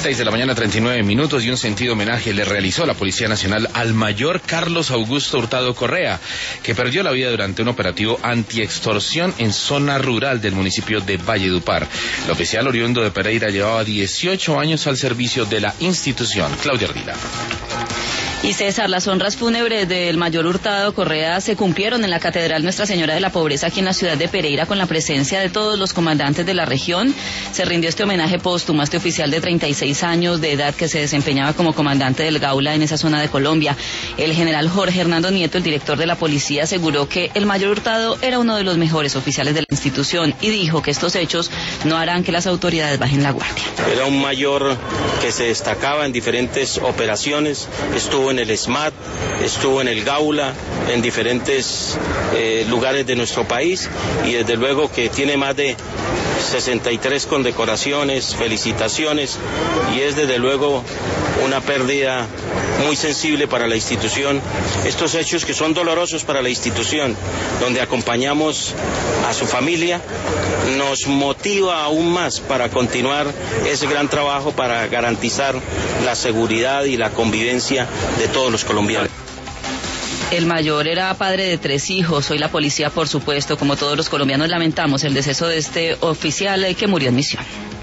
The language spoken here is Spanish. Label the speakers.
Speaker 1: 6:39 a.m. y un sentido homenaje le realizó la Policía Nacional al mayor Carlos Augusto Hurtado Correa, que perdió la vida durante un operativo antiextorsión en zona rural del municipio de Valledupar. El oficial oriundo de Pereira llevaba 18 años al servicio de la institución. Claudia Ardila.
Speaker 2: Y César, las honras fúnebres del mayor Hurtado Correa se cumplieron en la Catedral Nuestra Señora de la Pobreza aquí en la ciudad de Pereira con la presencia de todos los comandantes de la región. Se rindió este homenaje póstumo a este oficial de 36 años de edad que se desempeñaba como comandante del Gaula en esa zona de Colombia. El general Jorge Hernando Nieto, el director de la policía, aseguró que el mayor Hurtado era uno de los mejores oficiales de la institución y dijo que estos hechos no harán que las autoridades bajen la guardia.
Speaker 3: Era un mayor que se destacaba en diferentes operaciones, estuvo en el SMAT, estuvo en el Gaula, en diferentes lugares de nuestro país y desde luego que tiene más de 63 condecoraciones, felicitaciones y es desde luego una pérdida muy sensible para la institución. Estos hechos que son dolorosos para la institución, donde acompañamos a su familia, nos motiva aún más para continuar ese gran trabajo para garantizar la seguridad y la convivencia de todos los colombianos.
Speaker 2: El mayor era padre de 3 hijos. Hoy la policía, por supuesto, como todos los colombianos, lamentamos el deceso de este oficial que murió en misión.